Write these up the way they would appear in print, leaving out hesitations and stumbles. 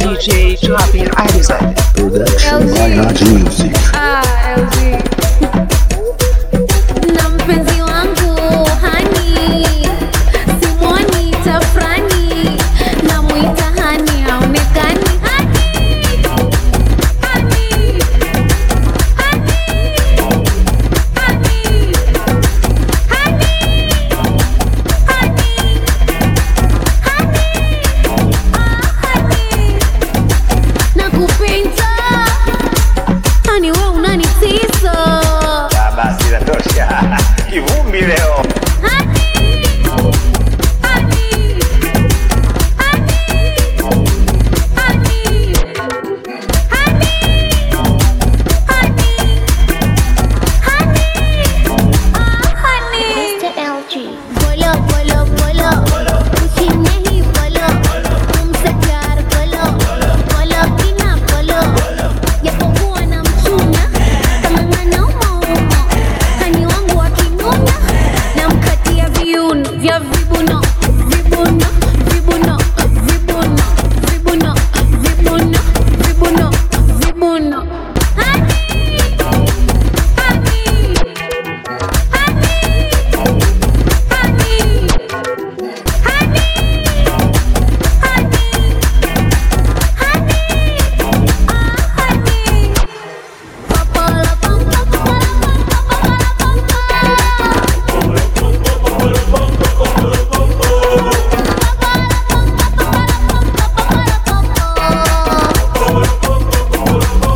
DJ Jabir Alizade. Production by Raj Music. LG. Na mpenzi wangu hani simwoni tafrani na mwita hani haonekani nakupenda hani we unanitisa Basi inatosha. Kivumbi leo. Mr. LG बोलो बोलो बोलो खुशी नहीं बोलो तुमसे प्यार बोलो बोलो कि ना बोलो yapokuwa na mchuna kama mwanaume hani wangu akinuna namkatia viuno vya vibuno vibuno vibuno vibuno vibuno vibuno vibuno vibuno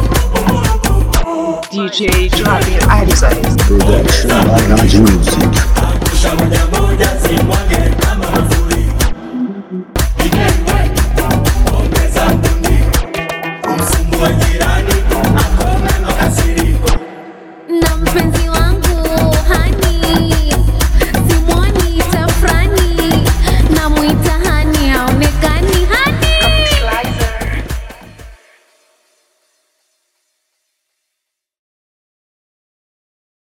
DJ Jabir Alizade. Production by Raj Music.